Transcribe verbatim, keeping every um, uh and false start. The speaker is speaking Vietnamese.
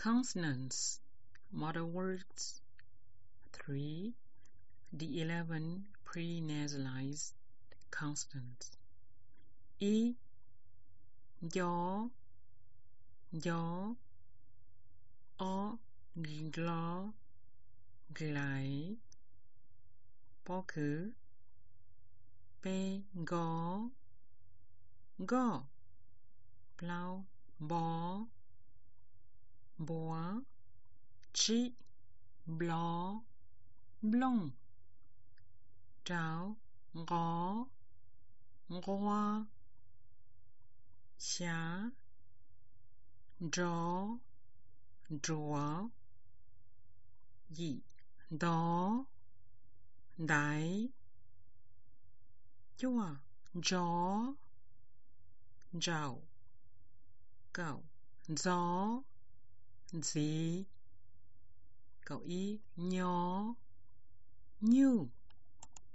Consonants. Model words. three. The eleven pre-nasalized consonants. I, gió, gió, o, glo, glái, bó cứ, pe, gó, gó, plau, bó, bó, chi, bló, blong, tráo, ngó, ngoa, xá, dró, drúa, dị, đó, đáy, chua, gió, dạo, cậu, gió, dí, cậu ý, nhó,